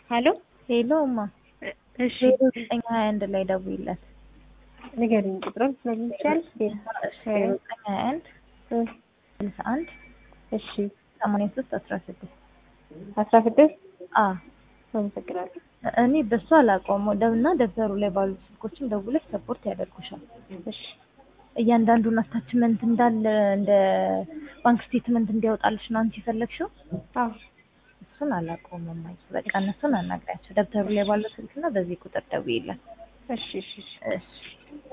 ሄሎ ሄሎማ እሺ 0921 ላይ ደውይለት። ንገሪኝ ቁጥሩን ስለሚቻል 0921 61 እሺ 83 16 16 አዎ አመሰግናለሁ። እኔ በሱ አላውቀውም። እና ደብተሩ ላይ ባሉት ስልኮችም ደውለሽ ሰፖርት ያደርጉሻል። እሺ እያንዳንዱን አታችመንት እንዳለ እንደ ባንክ ስቴትመንት እንዲያወጣልሽ ነው አንቺ የፈለግሽው? አዎ እሱን አላውቀውም እማዬ። በቃ እነሱን አናግሪያቸው። ደብተሩ ላይ ባለው ስልክና በዚህ ቁጥር ደውይለት። እሺ እሺ እሺ እሺ